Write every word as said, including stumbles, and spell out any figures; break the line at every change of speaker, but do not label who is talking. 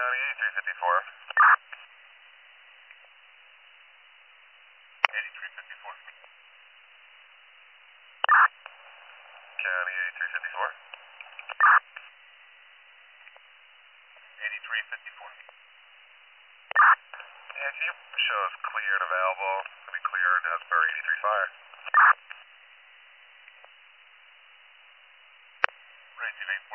County eighty-three fifty-four. eighty-three fifty-four. County eighty-three fifty-four. eighty-three fifty-four. Yeah, can you show us cleared available? To be cleared as per eighty-three fire. Racing eight